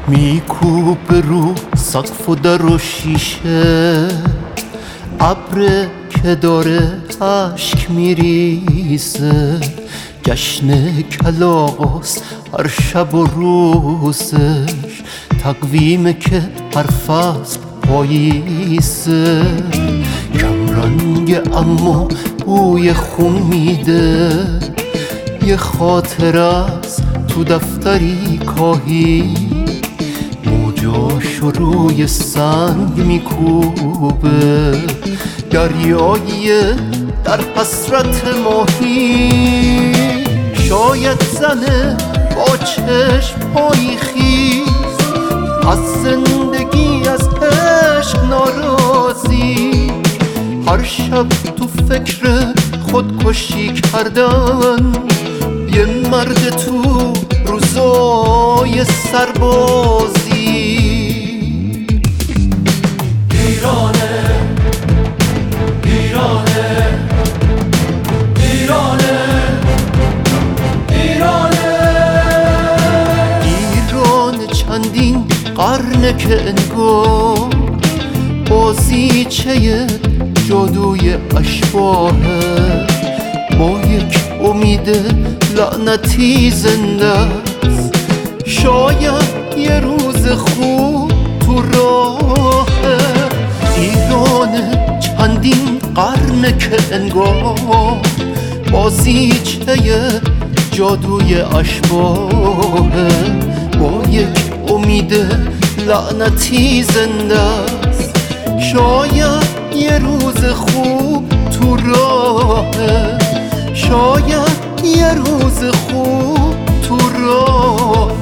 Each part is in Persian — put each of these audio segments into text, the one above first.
میکوب رو سقف و در و شیشه، ابر که داره اشک میریزه، جشن کلاغاست هر شب و روزش، تقویمه که هر فصل پاییزه. کمرنگ اما بوی خون میده، یه خاطر از تو دفتری کاهی، موجاشو روی سنگ میکوبه، دریایی در حسرت ماهی. شاید زنه با چشم‌های خیس، از زندگی از عشق ناراضی، هر شب تو فکر خودکشی کردن، یه مرد تو روزای سربازی. ایرانه ایرانه ایرانه ایرانه ایران چندین قرنه که انگار بازیچه جادوی اشباهه، با یک امید لعنتی زنده است. شاید یه روز خوب تو راهه، ایران چندین قرنه که انگار بازیچه جادوی اشباهه، با یک امید لعنتی زنده است. شاید یه روز خوب تو راهه، شاید یه روز خوب تو راهه.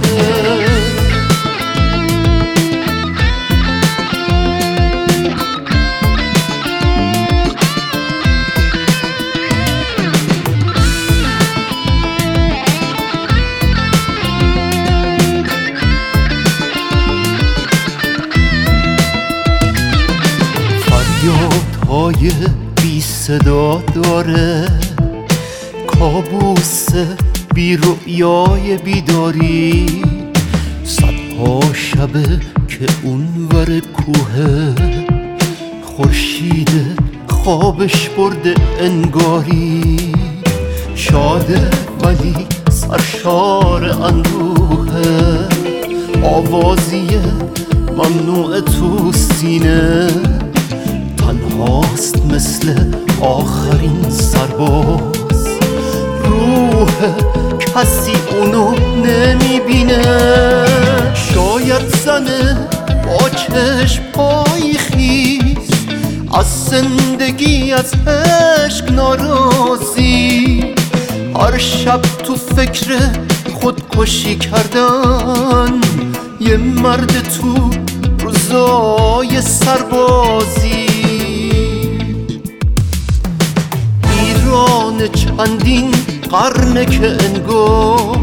فریادهای بی صدا داره، کابوس بی رؤیای بیداری، صدها شبه که اونور کوه، خورشید خوابش برده انگاری، شاده ولی سرشار اندوهه، آوازی ممنوع تو سینه، تنهاست مثل آخرین سرباز، روح کسی اونو نمیبینه. شاید زنه با چشم‌های خیس، از زندگی از عشق ناراضی، هر شب تو فکر خودکشی کردن، یه مرد تو روزای سربازی. ایران چندین قرنه که انگار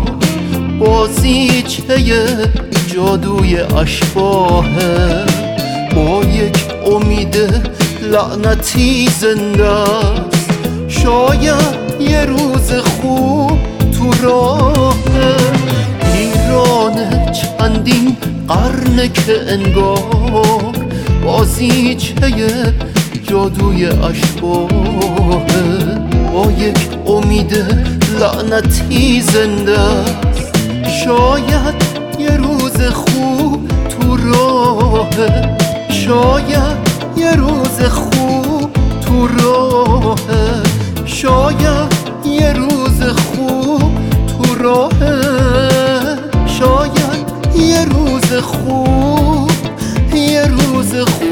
بازیچه جادوی اشباهه، با یک امید لعنتی زنده است. شاید یه روز خوب تو راهه، ایران چندین قرنه که انگار بازیچه جادوی اشباهه، با یک امید لعنتی زنده است. شاید یه روز خوب تو راهه، شاید یه روز خوب تو راهه، شاید یه روز خوب تو راهه، شاید یه روز خوب، یه روز خوب.